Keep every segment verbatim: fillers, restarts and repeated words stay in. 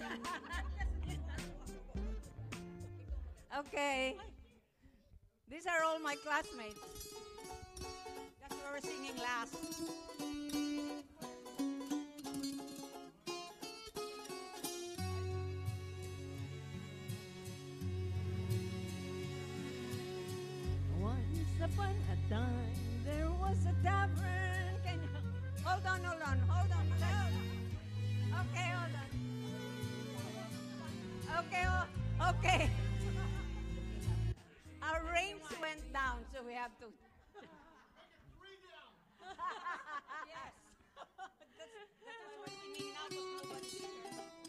Okay. These are all my classmates. Just we were singing last. Once upon a time, there was a tavern. Can you... Hold on, hold on, hold on. Okay, hold on. Okay, oh, okay. Our range went down, so we have to. Yes. that's, that's what we need now because nobody's here.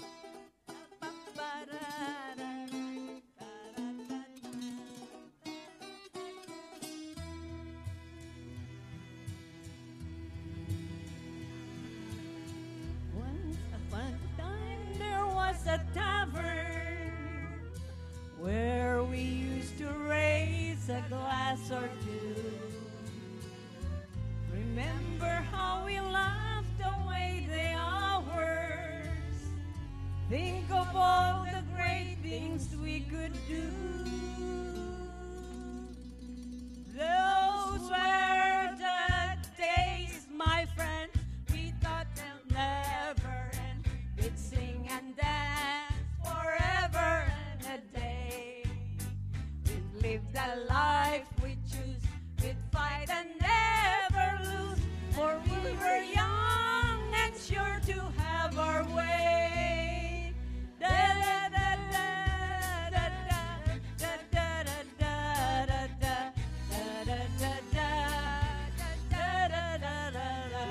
Once upon a time there was a tavern where we used to raise a glass or two. Remember how we laughed away the hours. Think of all the great things we could do. Those were the days, my friend. We thought they'll never end. We'd sing and dance forever and a day. We'd live the life we choose. We'd fight and never lose. For we were young and sure to have our way. Da da da da da da da da da da da da da da da da.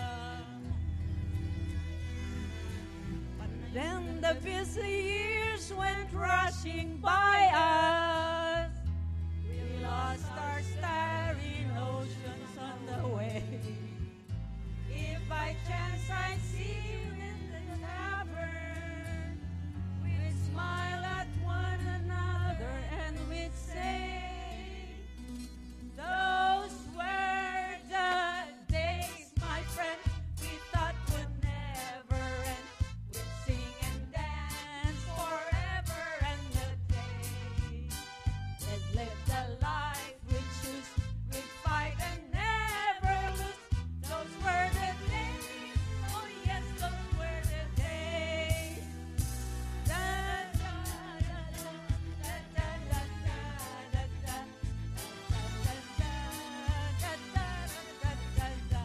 But then the busy years went rushing by us. We lost our starry oceans on the way. If by chance I see you in the tavern, we'd smile at one another and we'd say, those were the days, my friend, we thought would never end. We'd sing and dance forever and a day. We'd live the life we choose, we'd fight and never lose. Those were the days, oh yes, those were the days. Da da da da da da da da da da da da da.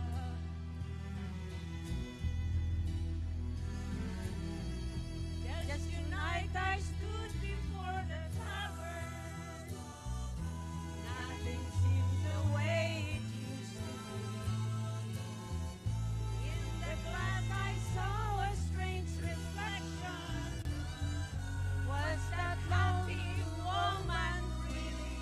Just unite, I stood before the tavern. Nothing seemed the way it used to be. In the glass I saw a strange reflection. Was that lovely woman really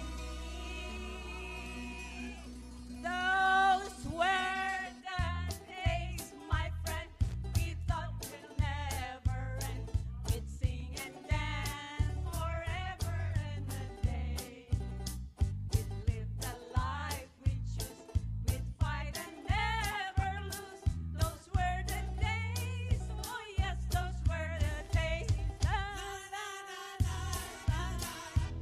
me? Those were the days, my friend, we thought we'll never end. We'd sing and dance forever and a day. We'd live the life we choose. We'd fight and never lose. Those were the days. Oh yes, those were the days. La, la, la, la, la, la,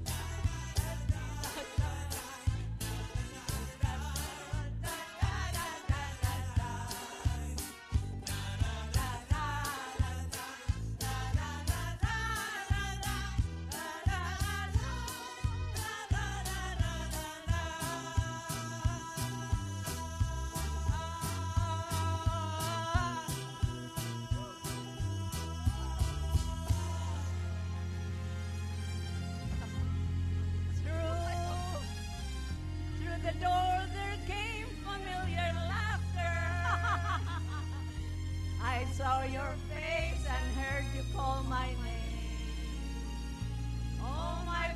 Through, through the door there came familiar laughter. I saw your face and heard you call my name. Oh, my